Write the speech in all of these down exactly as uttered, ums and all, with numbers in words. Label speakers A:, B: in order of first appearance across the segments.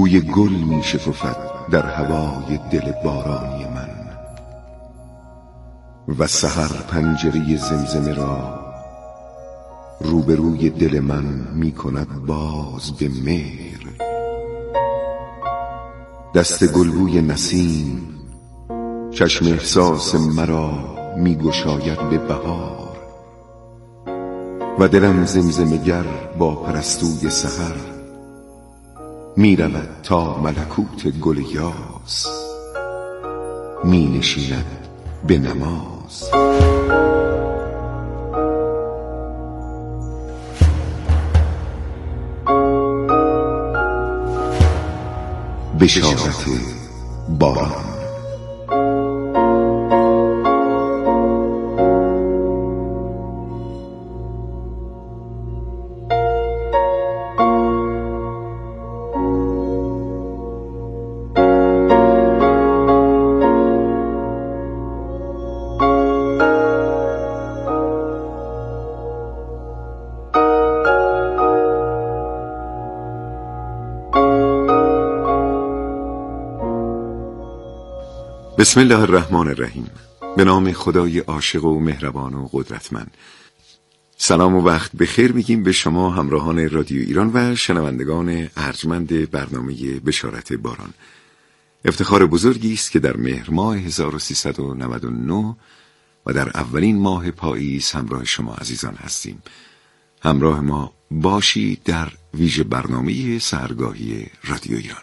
A: بوی گل می شکفد در هوای دل بارانی من و سحر پنجره زمزمه را روبروی دل من می کند باز به مهر. دست گلبوی نسیم چشم احساس مرا می گشاید به بهار و دلم زمزمه گر با پرستوی سحر می رود تا ملکوت گل یاس می نشیند به نماز. بشارت باران. بسم الله الرحمن الرحیم. به نام خدای عاشق و مهربان و قدرتمند. سلام و وقت بخیر میگیم به شما همراهان رادیو ایران و شنوندگان ارجمند برنامه بشارت باران. افتخار بزرگی است که در مهر ماه هزار و سیصد و نود و نه و در اولین ماه پاییز همراه شما عزیزان هستیم. همراه ما باشید در ویژه برنامه سحرگاهی رادیو ایران.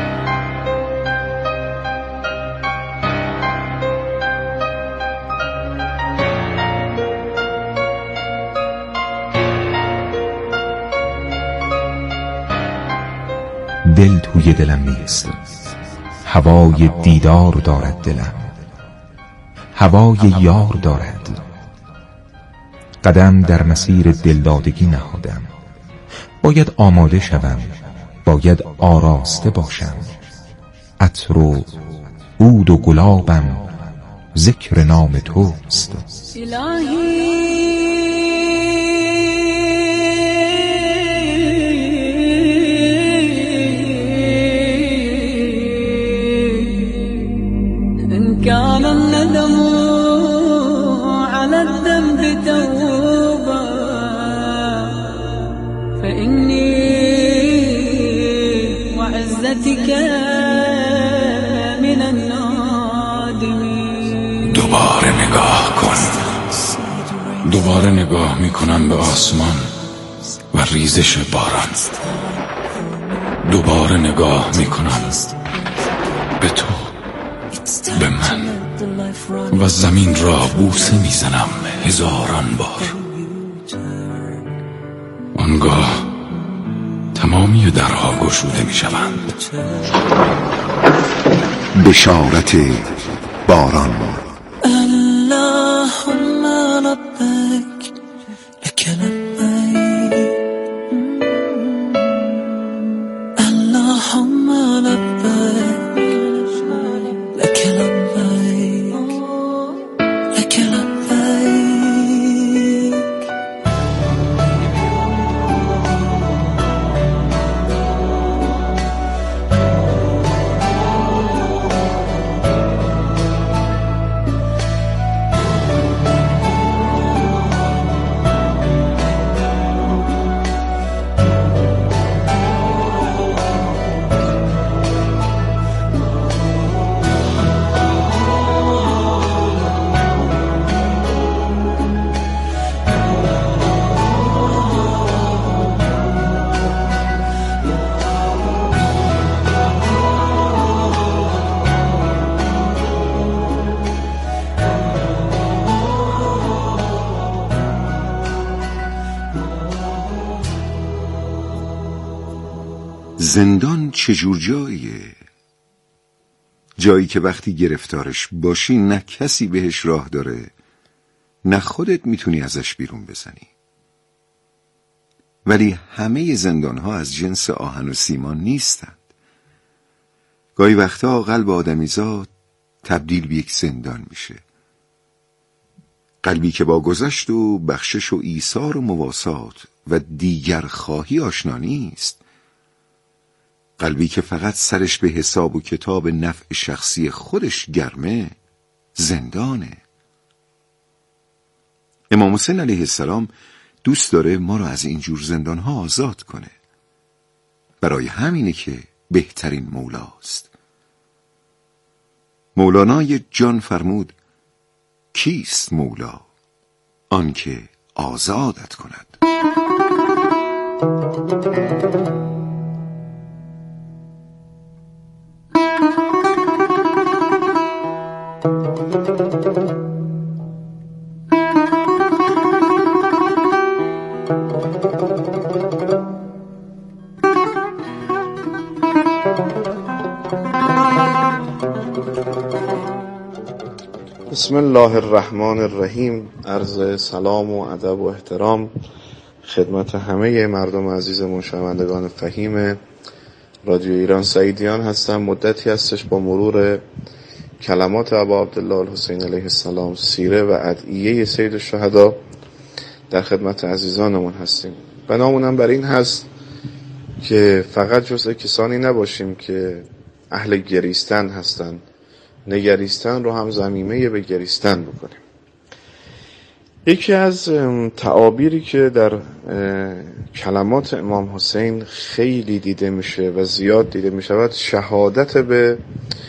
B: دل توی دلم نیست، هوای دیدار دارد دلم، هوای یار دارد. قدم در مسیر دلدادگی نهادم، باید آماده شوم، باید آراسته باشم. عطر و عود و گلابم ذکر نام توست. الهی كان الندم على الذنب توبة فإني وعزتك من النادمين.
C: دوباره نگاه کن. دوباره نگاه میکنم به آسمان و ریزش باران. دوباره نگاه میکنم به تو، به من و زمین را بوسه میزنم هزاران بار. آنگاه تمامی درها گشوده میشوند.
A: بشارت باران.
D: اللهم لبیک لک لبیک، اللهم لبیک لك لبيك لك لبيك.
A: زندان چجور جاییه؟ جایی که وقتی گرفتارش باشی نه کسی بهش راه داره نه خودت میتونی ازش بیرون بزنی. ولی همه زندانها از جنس آهن و سیمان نیستند. گاهی وقتا قلب آدمیزاد تبدیل به یک زندان میشه. قلبی که با گذشت و بخشش و ایثار و مواسات و دیگر خواهی آشنا نیست، قلبی که فقط سرش به حساب و کتاب نفع شخصی خودش گرمه زندانه. امام حسین علیه السلام دوست داره ما رو از اینجور زندانها آزاد کنه. برای همینه که بهترین مولاست. مولانای جان فرمود کیست مولا؟ آن که آزادت کند.
E: بسم الله الرحمن الرحیم. عرض سلام و ادب و احترام خدمت همه مردم عزیز مشنوندگان فهیم رادیو ایران. سعیدیان هستم. مدتی هستش با مرور کلمات ابا عبدالله الحسین علیه السلام، سیره و ادعیه سید الشهدا در خدمت عزیزانمون هستیم. بنامونم بر این هست که فقط جزء کسانی نباشیم که اهل گریستن هستن، نگریستن رو هم ضمیمه به گریستن بکنیم. یکی از تعابیری که در کلمات امام حسین خیلی دیده میشه و زیاد دیده میشود شهادت به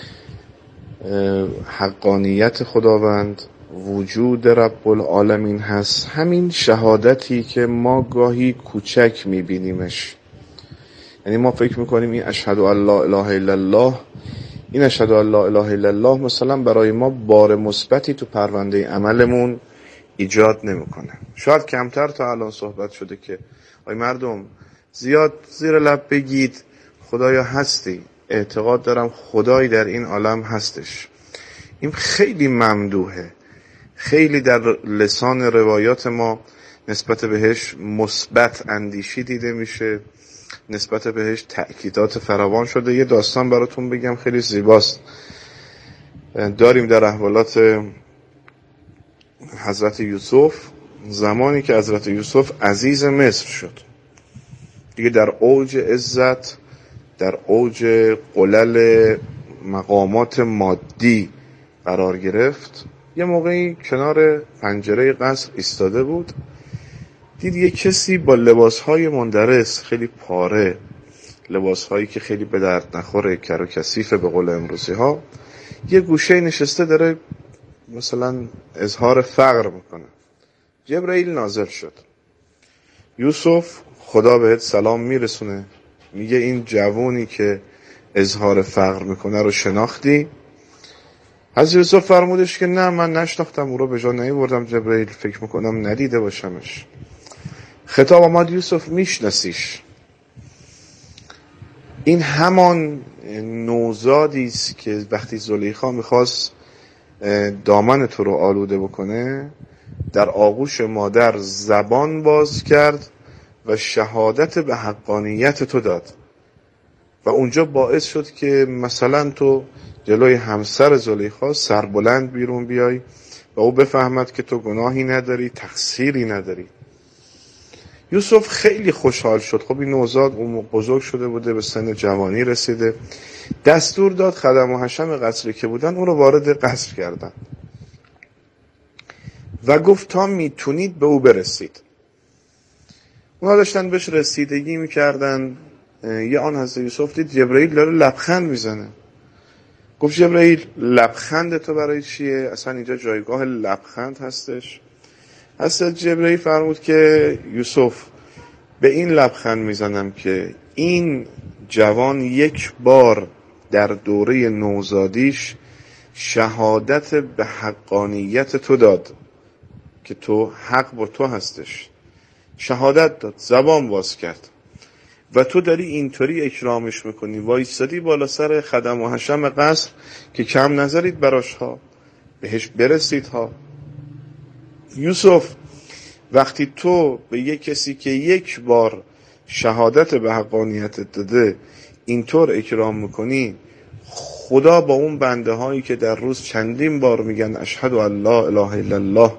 E: حقانیت خداوند، وجود رب العالمین هست. همین شهادتی که ما گاهی کوچک میبینیمش، یعنی ما فکر میکنیم این اشهد ان لا اله الا الله، این اشهد ان لا اله الا الله مثلا برای ما بار مثبتی تو پرونده عملمون ایجاد نمیکنه. شاید کمتر تا الان صحبت شده که آی مردم زیاد زیر لب بگید خدایا هستی، اعتقاد دارم خدایی در این عالم هستش. این خیلی ممدوحه، خیلی در لسان روایات ما نسبت بهش مثبت اندیشی دیده میشه، نسبت بهش تأکیدات فراوان شده. یه داستان براتون بگم خیلی زیباست. داریم در احوالات حضرت یوسف، زمانی که حضرت یوسف عزیز مصر شد، دیگه در اوج عزت، در اوج قلل مقامات مادی قرار گرفت. یه موقعی کنار پنجره قصر ایستاده بود، دید یه کسی با لباسهای مندرس، خیلی پاره، لباسهایی که خیلی به درد نخوره، کر و کثیفه به قول امروزی ها، یه گوشه نشسته داره مثلا اظهار فقر میکنه. جبرئیل نازل شد. یوسف خدا بهت سلام میرسونه، میگه این جوونی که اظهار فقر میکنه رو شناختی؟ حضرت یوسف فرمودش که نه من نشناختم، او رو به جا نیاوردم. جبرئیل فکر میکنم ندیده باشمش. خطاب آمد یوسف میشناسیش. این همان نوزادی است که وقتی زلیخا میخواست دامن تو رو آلوده بکنه، در آغوش مادر زبان باز کرد و شهادت به حقانیت تو داد و اونجا باعث شد که مثلا تو جلوی همسر زلیخا سربلند بیرون بیای و او بفهمد که تو گناهی نداری، تقصیری نداری. یوسف خیلی خوشحال شد. خب این نوزاد اون بزرگ شده بوده، به سن جوانی رسیده. دستور داد خدم و حشم قصری که بودن اون رو وارد قصر کردن و گفت تا میتونید به او برسید. اونا داشتن بهش رسیدگی میکردن. یه آن حضرت یوسف دید جبرئیل داره لبخند میزنه. گفت جبرئیل لبخند تو برای چیه؟ اصلا اینجا جایگاه لبخند هستش؟ حضرت جبرئیل فرمود که یوسف به این لبخند میزنم که این جوان یک بار در دوره نوزادیش شهادت به حقانیت تو داد که تو حق با تو هستش، شهادت داد، زبان باز کرد و تو داری اینطوری اکرامش میکنی، وایستادی بالا سر خدم و حشم قصر که کم نظرید براش ها، بهش برسید ها. یوسف وقتی تو به یک کسی که یک بار شهادت به حقانیت داده اینطور اکرام میکنی، خدا با اون بنده هایی که در روز چندین بار میگن اشهد ان لا اله الا الله،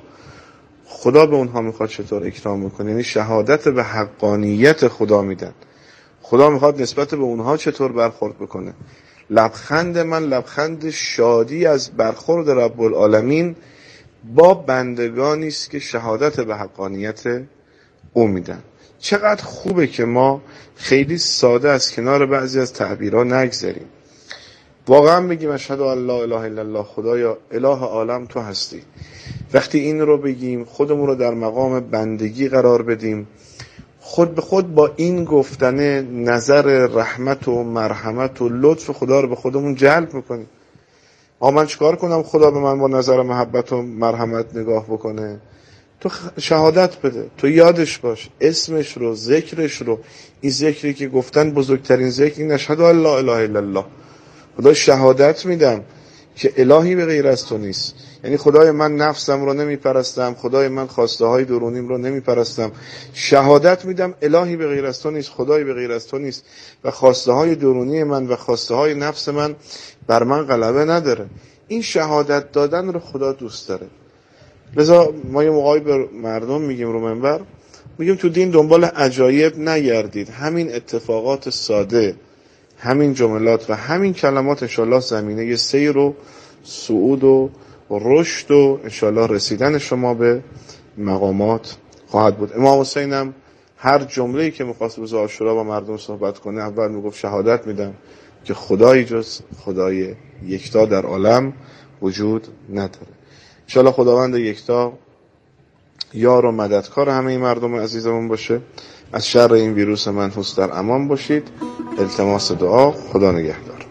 E: خدا به اونها میخواد چطور اکرام میکنه؟ یعنی شهادت به حقانیت خدا میدن. خدا میخواد نسبت به اونها چطور برخورد بکنه. لبخند من لبخند شادی از برخورد رب العالمین با بندگانی است که شهادت به حقانیت او میدن. چقدر خوبه که ما خیلی ساده از کنار بعضی از تعبیرها نگذریم، واقعا بگیم اشهد ان لا اله الا الله، خدایا اله عالم تو هستی. وقتی این رو بگیم خودمون رو در مقام بندگی قرار بدیم، خود به خود با این گفتن نظر رحمت و مرحمت و لطف خدا رو به خودمون جلب میکنیم. آ من چیکار کنم خدا به من با نظر محبت و مرحمت نگاه بکنه؟ تو شهادت بده، تو یادش باش، اسمش رو، ذکرش رو. این ذکری که گفتن بزرگترین ذکر این اشهد ان لا اله الا الله. خدا شهادت میدم که الهی به غیر از تو نیست. یعنی خدای من نفسم رو نمی پرستم، خدای من خواسته های درونیم رو نمی پرستم. شهادت میدم الهی به غیر از تو نیست، خدای به غیر از تو نیست و خواسته های درونی من و خواسته های نفس من بر من غلبه نداره. این شهادت دادن رو خدا دوست داره. لذا ما یه موقعی به مردم میگیم رو منبر، میگیم تو دین دنبال عجایب نگردید، همین اتفاقات ساده، همین جملات و همین کلمات انشالله زمینه سیر و صعود و رشد و انشالله رسیدن شما به مقامات خواهد بود. امام حسین هم هر جمله‌ای که می‌خواست روز عاشورا با مردم صحبت کنه اول میگفت شهادت میدم که خدایی جز خدای یکتا در عالم وجود نداره. انشالله خداوند یکتا یار و مددکار همه مردم عزیزمون باشه. از شر این ویروس منحوس در امان باشید. التماس دعا. خدا نگهدار.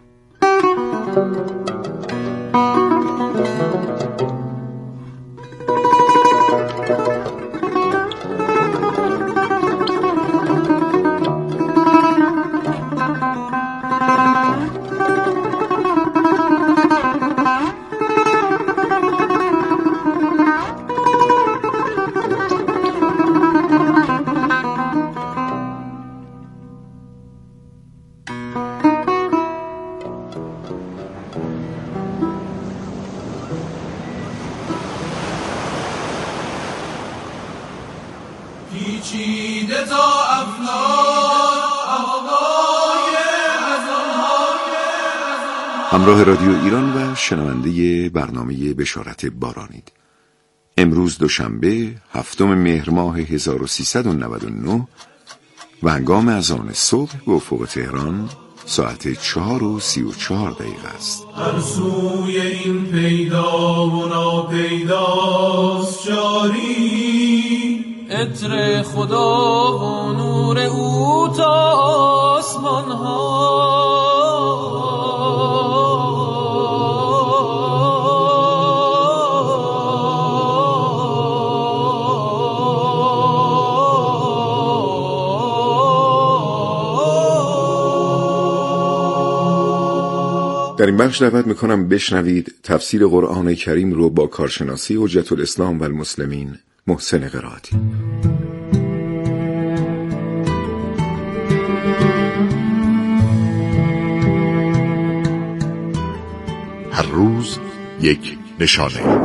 A: همراه رادیو ایران و شنونده برنامه بشارت بارانید. امروز دوشنبه هفتم مهر ماه هزار و سیصد و نود و نه و هنگام اذان صبح به افق تهران ساعت چهار و سی و چهار دقیقه است.
F: هر سوی این پیدا و ناپیداست جاری، عطر خدا و نور او تا آسمان ها.
A: در این بخش دعوت میکنم بشنوید تفسیر قرآن کریم رو با کارشناسی حجت الاسلام و المسلمین محسن قرائتی.
G: هر روز یک نشانه.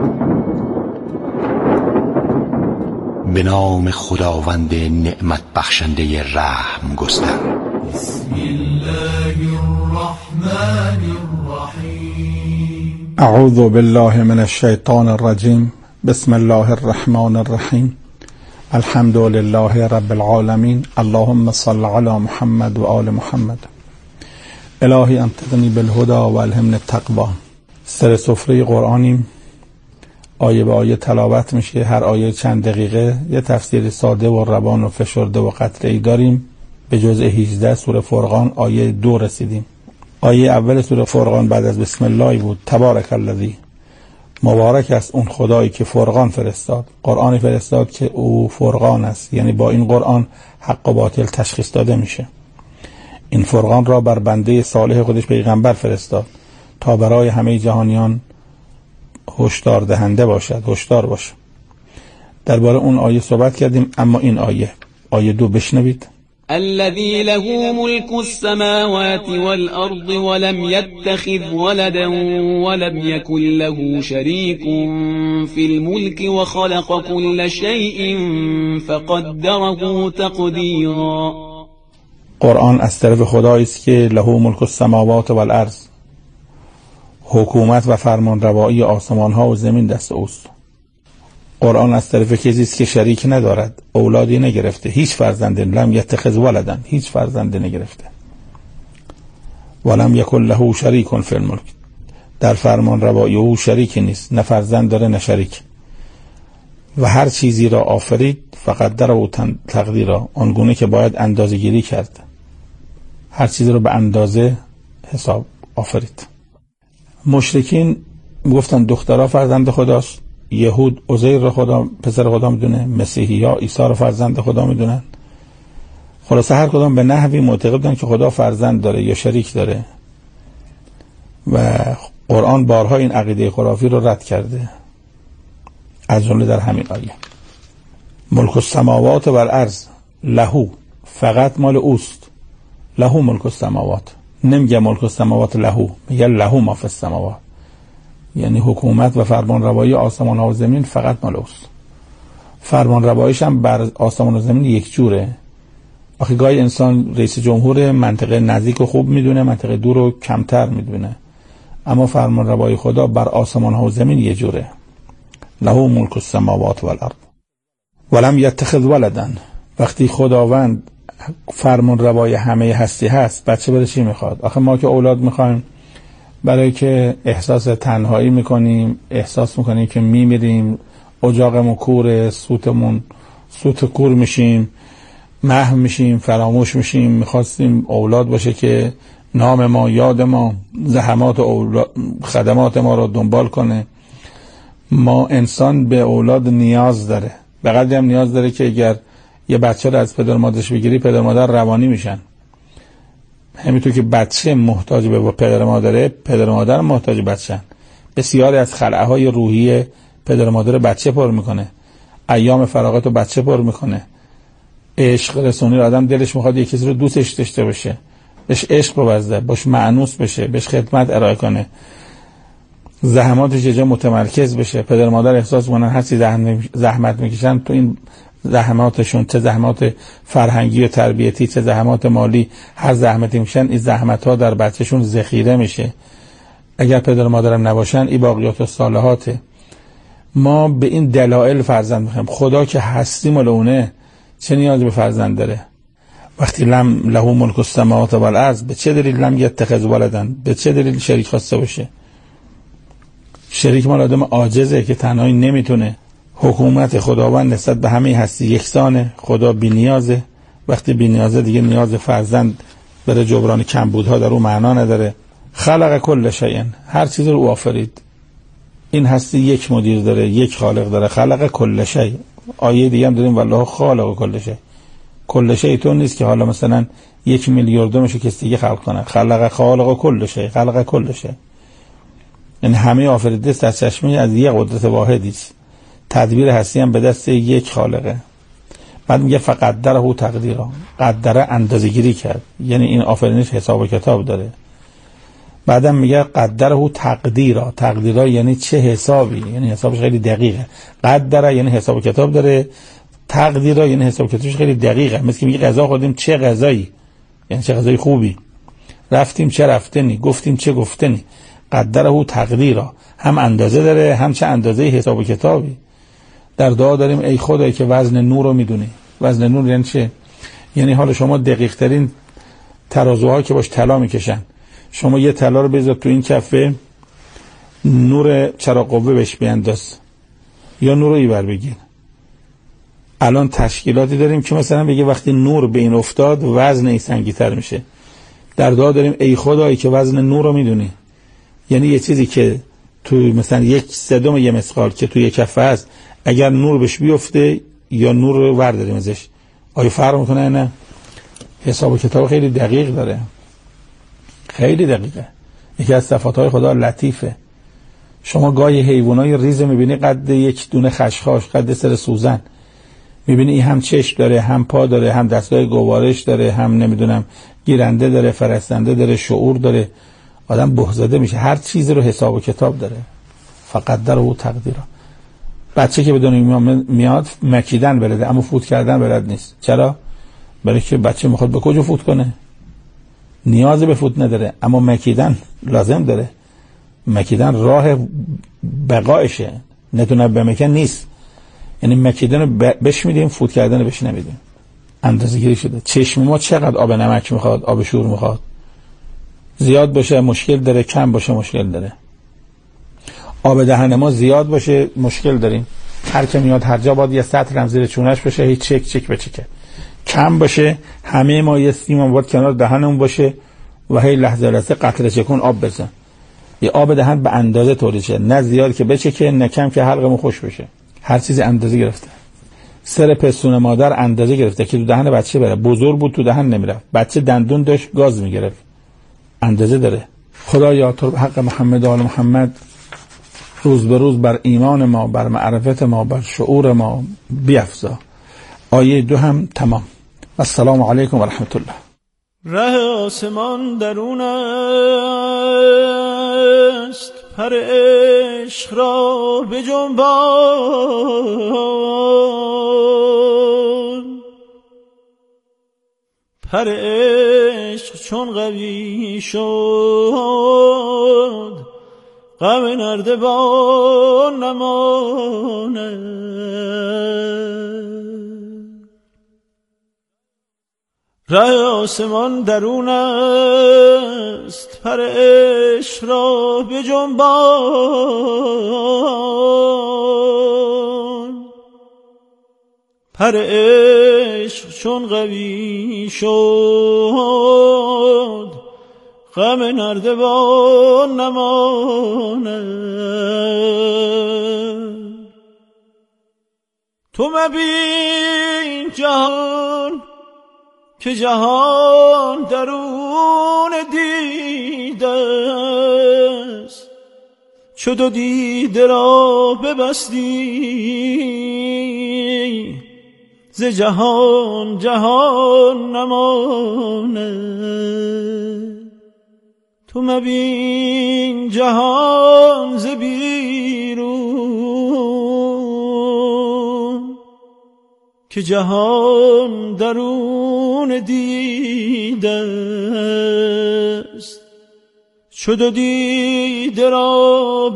G: به نام خداوند نعمت بخشنده رحم گستر.
F: بسم الله الرحمن الرحیم.
H: اعوذ بالله من الشیطان الرجیم. بسم الله الرحمن الرحیم. الحمد لله رب العالمین. اللهم صل علی محمد و آل محمد. الهی امتدنی بالهدى و الهمنی التقوی. سر سفره قرآنیم، آیه به آیه تلاوت میشه. هر آیه چند دقیقه یه تفسیر ساده و روان و فشرده و قطعی داریم. به جزء هجده سوره فرقان آیه دو رسیدیم. آیه اول سوره فرقان بعد از بسم الله بود. تبارک الذی، مبارک است اون خدایی که فرقان فرستاد، قرآن فرستاد که او فرقان است، یعنی با این قرآن حق و باطل تشخیص داده میشه. این فرقان را بر بنده صالح خودش پیغمبر فرستاد تا برای همه جهانیان هشدار دهنده باشد، هشدار باشه. درباره اون آیه صحبت کردیم، اما این آیه آیه دو بشنوید.
B: الذي له ملك السماوات والأرض ولم يتخذ ولدا ولم يكن له شريك في الملك وخلق كل شيء فقدره تقديرا.
H: قرآن از طرف خدایی است که له ملک السماوات و الارض، حکومت و فرمان روایی آسمان ها و زمین دست اوست. قرآن از طرف کسی است که شریک ندارد، اولادی نگرفته، هیچ فرزندی، لم یتخذ ولدا، هیچ فرزندی نگرفته. ولم یکن له شریک فی الملک، در فرمان روایی او شریک نیست، نه فرزند داره نه شریک. و هر چیزی را آفرید فقدره و تقدیرا، آنگونه که باید اندازه گیری کرد. هر چیزی رو به اندازه حساب آفرید. مشرکین گفتن دخترها فرزند خداست، یهود عزیر رو خدا پسر خدا میدونه، مسیحی ها عیسی رو فرزند خدا میدونن. خلاصه هر کدام به نحوی معتقد بودن که خدا فرزند داره یا شریک داره و قرآن بارها این عقیده خرافی رو رد کرده، از جمله در همین آیه. ملک السماوات و الارض لهو، فقط مال اوست. لهو ملک السماوات، نمیگه ملک السماوات لهو، میگه لهو ما فی السماوات، یعنی حکومت و فرمان روایی آسمان ها و زمین فقط مال اوست. فرمان رواییش هم بر آسمان و زمین یک جوره. آخه گاهی انسان رئیس جمهور منطقه نزدیک رو خوب میدونه، منطقه دور رو کمتر میدونه، اما فرمان روایی خدا بر آسمان ها و زمین یک جوره. لهو ملک السماوات و الارض ولم یتخذ ولدا، وقتی خداوند فرمان روای همه هستی هست، بچه برای چی میخواد؟ آخه ما که اولاد میخوایم برای که احساس تنهایی میکنیم، احساس میکنیم که میمیریم، اجاقمون کوره، سوتمون سوت کور میشیم، محو میشیم، فراموش میشیم. میخواستیم اولاد باشه که نام ما، یاد ما، زحمات اولاد، خدمات ما رو دنبال کنه. ما انسان به اولاد نیاز داره، به قدری هم نیاز داره که اگر یه بچه رو از پدر مادرش بگیری، پدر مادر روانی میشن. همینطور که بچه محتاج به پدر مادره، پدر مادر محتاج بچه‌ن. بسیاری از خلأهای روحی پدر مادر بچه پر میکنه، ایام فراغت رو بچه پر میکنه. عشق رسونی رو آدم دلش میخواد یک کسی رو دوستش داشته باشه، بهش عشق بورزه، باش مأنوس بشه، بهش خدمت ارائه کنه، زحماتش یه جا متمرکز بشه. پدر مادر احساس میکنن هر چی زحمت میکشن تو این زحماتشون، چه زحمات فرهنگی و تربیتی، چه زحمات مالی، هر زحمتی میشن این زحمت ها در بچهشون ذخیره میشه. اگر پدر مادرم نباشن این باقیات الصالحاته. ما به این دلایل فرزند میخوایم. خدا که هستی مال اونه، چه نیازی به فرزند داره؟ وقتی لم له ملک السماوات و الارض، به چه دلیل لم یتخذ ولدا؟ به چه دلیل شریک خواسته باشه؟ شریک مال آدم عاجزه که تنهایی نمیتونه. حکومت خداوند نسبت به همه هستی یکسانه. خدا بی نیازه. وقتی بی نیازه دیگه نیاز فرزند برای جبران کمبودها در اون معنا نداره. خلق کل شیء، هر چیز رو او آفرید. این هستی یک مدیر داره، یک خالق داره. خلق کل شیء. آیه دیگه هم داریم والله خالق کل شیء. کل شیء تو نیست که حالا مثلا یک میلیاردمشو کسی دیگه خلق کنه. خلق خالق کل شیء، خلق کل شیء. یعنی همه آفریده است از چشمه از یک قدرت واحدی است. تدبیر هستی هم به دست یک خالقه. بعد میگه فقدره تقدیرا، قدره اندازه‌گیری کرد، یعنی این آفرینش حساب و کتاب داره. بعدم میگه قدره تقدیرا، تقدیرا یعنی چه حسابی، یعنی حسابش خیلی دقیقه. قدره یعنی حساب و کتاب داره، تقدیرا یعنی حساب و کتابش خیلی دقیقه. مثل که میگه غذا خوردیم چه غذایی، یعنی چه غذای خوبی، رفتیم چه رفتنی، گفتیم چه گفتنی. قدره تقدیرا، هم اندازه داره، هم چه اندازه حساب و کتابی. در دعا داریم ای خدایی که وزن نور رو میدونی. وزن نور یعنی چه؟ یعنی حالا شما دقیق ترین ترازوها که باش طلا میکشن، شما یه طلا رو بذار تو این کفه، نور چراغ قوه بهش بیانداز یا نور رو ایبر بگیر. الان تشکیلاتی داریم که مثلا بگه وقتی نور به این افتاد وزن این سنگی‌تر میشه. در دعا داریم ای خدایی که وزن نور رو میدونی. یعنی یه چیزی که تو مثلا یک سوم یه مسقال که تو یک کفه هست، اگر نور بهش بیفته یا نور رو ورداریم ازش، آیا فرق میکنه؟ نه. حساب و کتاب خیلی دقیق داره، خیلی دقیقه. یکی از صفاتهای خدا لطیفه. شما گاهی حیوانای ریز میبینی قد یک دونه خشخاش، قد سر سوزن، میبینی این هم چشم داره، هم پا داره، هم دستای گوارش داره، هم نمیدونم گیرنده داره، فرستنده داره، شعور داره. آدم بهزاده میشه. هر چیزی رو حساب و کتاب داره. فقط در او تقدیره. بچه که به دنیا میاد مکیدن بلده اما فوت کردن بلد نیست. چرا؟ برای که بچه میخواد به کجا فوت کنه؟ نیاز به فوت نداره، اما مکیدن لازم داره. مکیدن راه بقایشه، نتونه بمکن نیست. یعنی مکیدن رو بش میدیم، فوت کردن رو بش نمیدیم. اندازه گیری شده. چشم ما چقدر آب نمک میخواد، آب شور میخواد؟ زیاد باشه مشکل داره، کم باشه مشکل داره. آب دهن ما زیاد باشه مشکل داریم. هر که میاد هر جا باید یه سطر هم زیر چونش باشه، هیچ چک چک بچکه. کم باشه همه ما یه سیم باید کنار دهنمون باشه و هی لحظه لحظه قطره چکون آب بزن. یه آب دهن به اندازه تولید شه، نه زیاد که بچکه، نه کم که حلقمون خوش بشه. هر چیزی اندازه گرفته. سر پستون مادر اندازه گرفته که تو دهن بچه بره. بزرگ بود تو دهن نمیرفت. بچه دندون داشت گاز میگرفت. اندازه داره. خدایا تو حق محمد و آل محمد روز به روز بر ایمان ما، بر معرفت ما، بر شعور ما بیفزا. آیه دو هم تمام. السلام علیکم و رحمت الله.
I: ره آسمان درون است، پر عشق را به جنبان. پر عشق چون قوی شد، غم نردبان نماند. ره آسمان درون است، پر عشق را به جنبان. پر عشق چون قوی شد، غم نردبان نماند. تو مبین جهان که جهان درون دیده است. چو دو دیده را ببستی، ز جهان جهان نماند. تو مبین جهان ز بیرون، که جهان درون دیده است. چو دو دیده را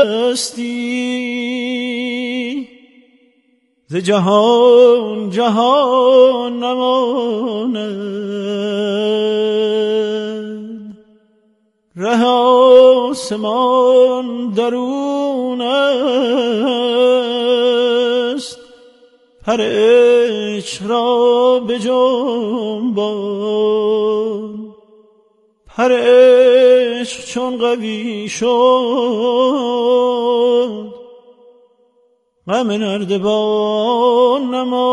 I: ببستی، ز جهان جهان نماند. ره آسمان درون است، پر عشق را به جنبان. پر عشق چون قوی شد، غم نردبان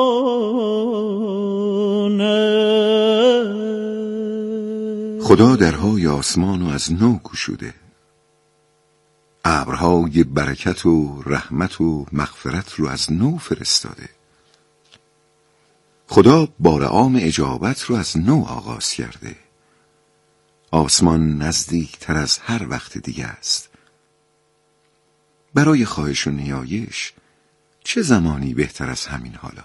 I: نماند.
A: خدا درهای آسمان و از نو گشوده، ابرهای برکت و رحمت و مغفرت رو از نو فرستاده. خدا بار عام اجابت رو از نو آغاز کرده. آسمان نزدیک تر از هر وقت دیگه است. برای خواهش و نیایش چه زمانی بهتر از همین حالا؟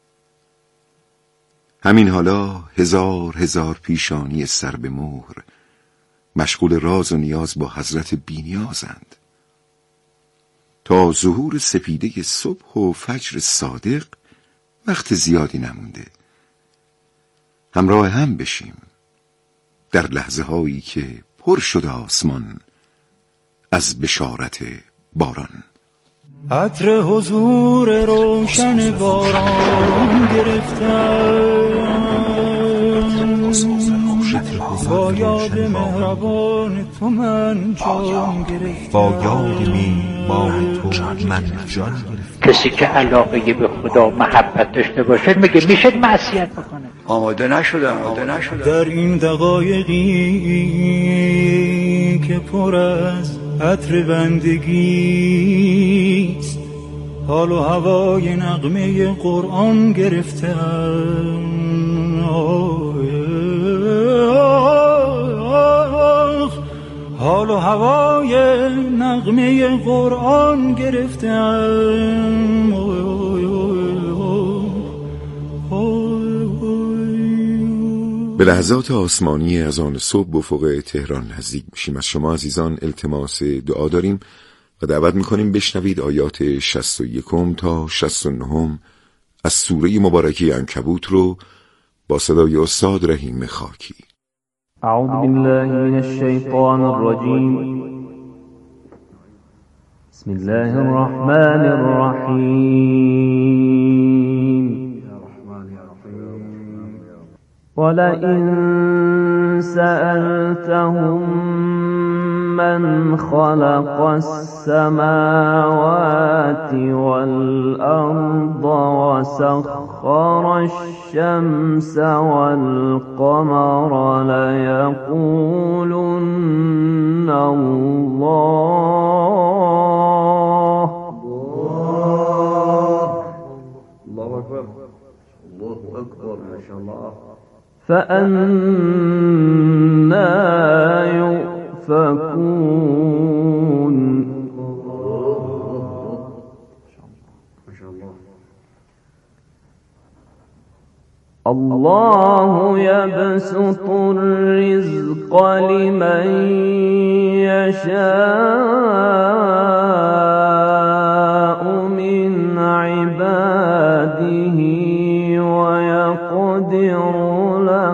A: همین حالا هزار هزار پیشانی سر به مهر مشغول راز و نیاز با حضرت بی‌نیازند. تا ظهور سپیده صبح و فجر صادق وقت زیادی نمونده. همراه هم بشیم در لحظه هایی که پر شد آسمان از بشارت باران.
I: عطر حضور روشن باران گرفتم، با یاد مهربان تو من جان گرفتم.
G: با یاد میهمان تو من جان گرفتم.
J: کسی که علاقه به خدا محبت داشته باشه میگه میشه معصیت بکنه.
K: آماده نشدم آماده نشدم
I: در این دقایقی که پر از عطر بندگیست، حال و هوای نغمه قرآن گرفتم. حال و هوای نغمه قرآن گرفتم.
A: به لحظات آسمانی از آن صبح به افق تهران نزدیک میشیم. از شما عزیزان التماس دعا داریم و دعوت میکنیم بشنوید آیات شصت و یک تا شصت و نه از سوره مبارکه عنکبوت رو با صدای استاد رحیم خاکی.
L: اعوذ بالله من الشیطان الرجیم. بسم الله الرحمن الرحیم. ولئن سألتهم من خلق السماوات والأرض وسخر الشمس والقمر ليقولن الله.
M: الله أكبر الله أكبر ما شاء الله.
L: فأنا يؤفكون. الله يبسط الرزق لمن يشاء من عباده ويقدر له.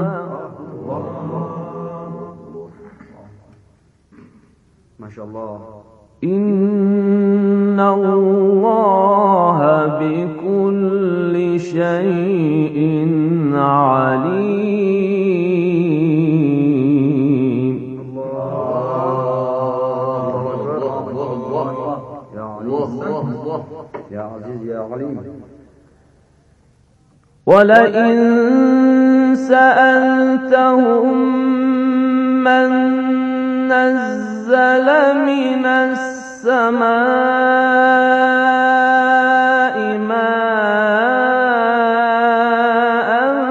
M: ما شاء الله.
L: إن الله بكل شيء عليم.
M: يا عزيز يا عليم.
L: ولئن سألتهم من نزل من السماء ماء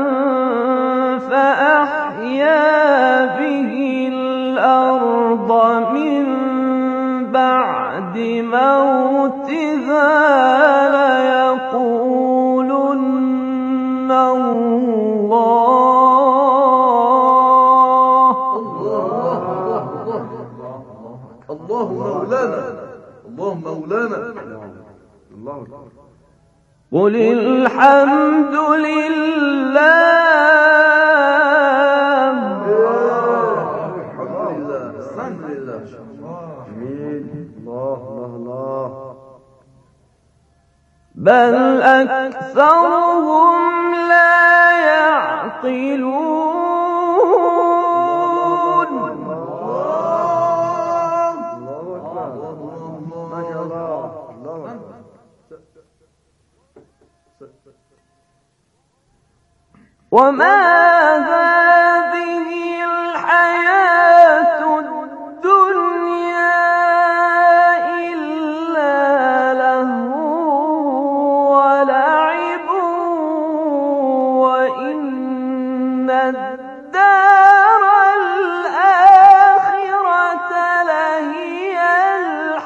L: فأحيا به الأرض من بعد موتها ليقولن الله.
M: الله مولانا الله مولانا الله.
L: قل الحمد لله.
M: الحمد لله الحمد لله. جميل. الله الله الله.
L: بل أكثرهم لا يعقلون. وما هذه الحياة